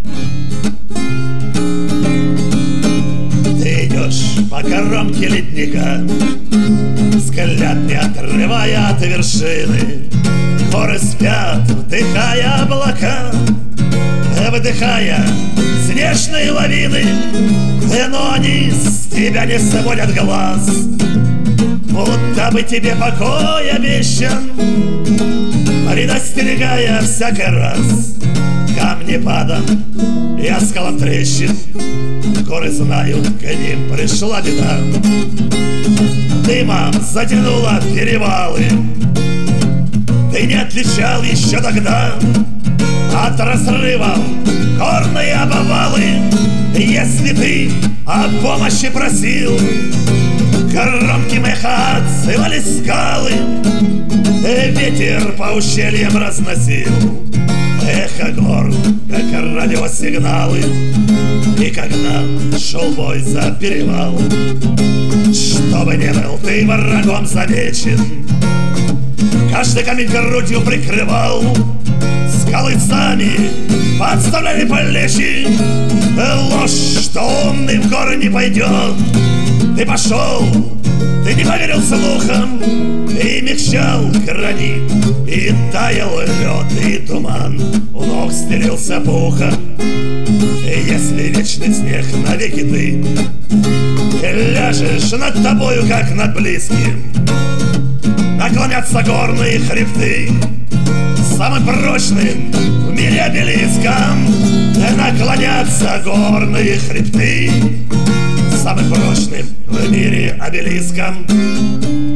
Ты идешь по кромке ледника, взгляд не отрывая от вершины. Горы спят, вдыхая облака, выдыхая снежные лавины. Но они с тебя не сводят глаз, будто бы тебе покой обещан, предостерегая всякий раз камнепадом и оскалом трещин. Горы знают, к ним пришла беда, дымом затянула перевалы. Ты не отличал еще тогда от разрывов горные обвалы. Если ты о помощи просил, громким эхо отзывали скалы. Ветер по ущельям разносил эхо гор, как радиосигналы. И когда шел бой за перевал, чтобы не был ты врагом замечен, каждый камень грудью прикрывал. Скалы сами подставляли плечи. Ложь, что умный в горы не пойдет. Ты пошел, ты не поверил слухам, и мягчал гранит, и таял лед, и туман у ног стелился пухом. И если вечный снег навеки ты ляжешь над тобою, как над близким, наклонятся горные хребты самым прочным в мире обелиском. Наклонятся горные хребты самым прочным в мире обелиском.